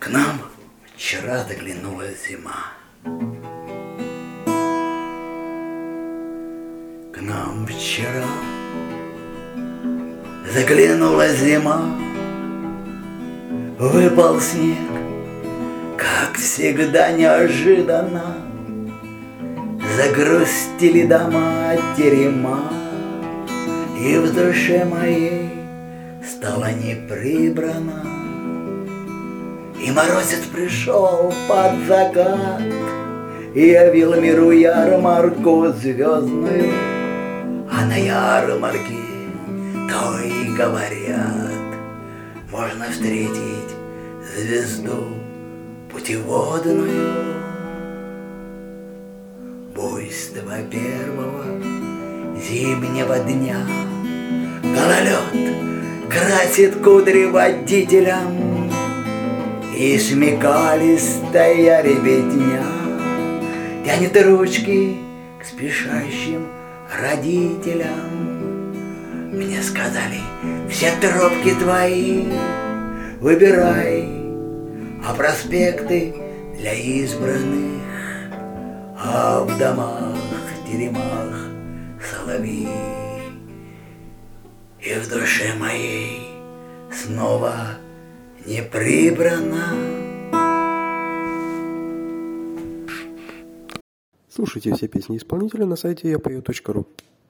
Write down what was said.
К нам вчера заглянула зима. К нам вчера заглянула зима. Выпал снег, как всегда неожиданно. Загрустили дома, терема, и в душе моей стало неприбрано. И морозец пришел под закат и явил миру ярмарку звездную. А на ярмарке то и говорят, можно встретить звезду путеводную. Буйство первого зимнего дня гололед красит кудри водителям, и смекалистая ребятня тянет ручки к спешащим родителям. Мне сказали, все тропки твои выбирай, а проспекты для избранных, а в домах, теремах соловьи. И в душе моей снова не прибрано. Слушайте все песни исполнителя на сайте yapою.ru.